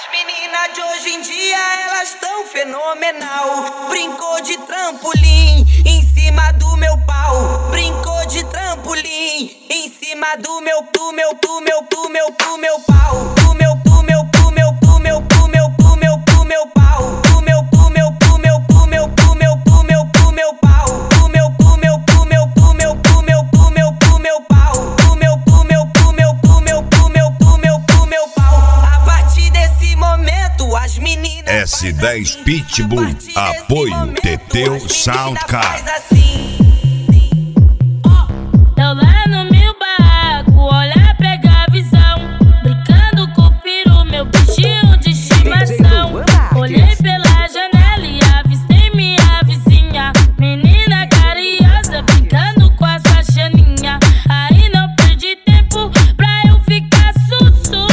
As meninas de hoje em dia, elas tão fenomenal. Brincou de trampolim em cima do meu pau. Brincou de trampolim em cima do meu pau. Do meu pau. Do meu pau. Do meu pau. A partir desse momento, as meninas S10 Pitbull, apoio Teteu Soundcard. Tô lá no meu barraco, olhar, pegar a visão. Brincando com o peru, meu bichinho de estimação. Olhei pela janela e avistei minha vizinha, menina carinhosa, brincando com a sua chaninha. Aí não perdi tempo pra eu ficar sussu.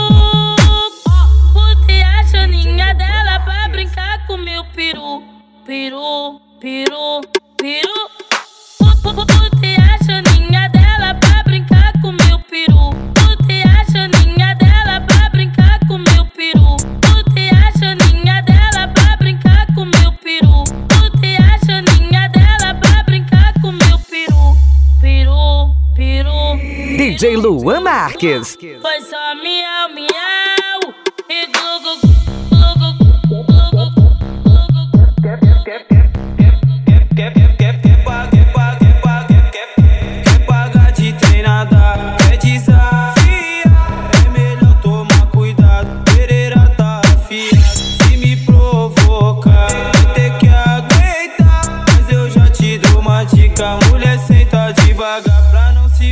Botei a chaninha dela pra brincar com meu peru. Peru, peru, peru. Botei a chaninha dela pra brincar com meu peru. Botei a chaninha dela pra brincar com meu peru. Botei a chaninha dela pra brincar com meu peru. Botei a chaninha dela pra brincar com meu peru. Peru, peru. DJ Luan Marques. Foi só miau, miau e glu, glu, glu, glu, glu, glu, glu. Quer pagar de treinada, quer desafiar. É melhor tomar cuidado, pereira tá afiado. Se me provocar, vai ter que aguentar. Mas eu já te dou uma dica, mulher, senta devagar pra não se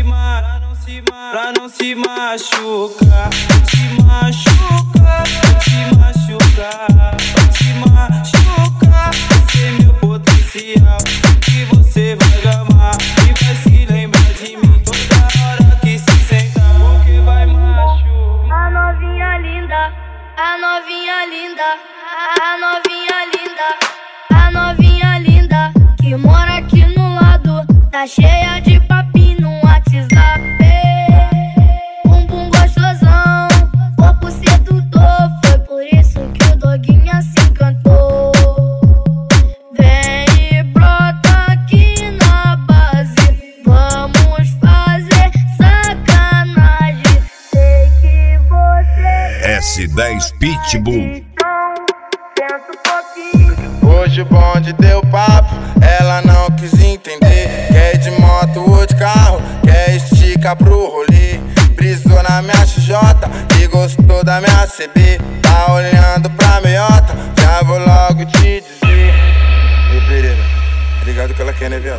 machucar. Vai te machucar, vai te machucar, vai te machucar. Esse é meu potencial, que você vai gamar e vai se lembrar de mim toda hora que se sentar, porque vai machucar. A novinha linda, a novinha linda, a novinha linda, a novinha linda, que mora aqui no lado, tá cheia de papinho no WhatsApp. Bumbum gostosão, corpo sedutor, foi por isso que o doguinha se encantou. Vem e brota aqui na base, vamos fazer sacanagem. Sei que você S10 Pitbull. senta um pouquinho. Hoje o bonde deu papo, ela não quis entender. Quer de moto ou de carro, quer estica pro rolê. Brisou na minha XJ e gostou da minha CB. Tá olhando pra meiota, já vou logo te dizer. Ei, Pereira, ligado que ela quer, né, viado?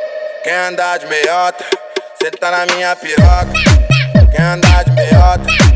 Quer andar de meiota, cê tá na minha piroca. Quer andar de meiota,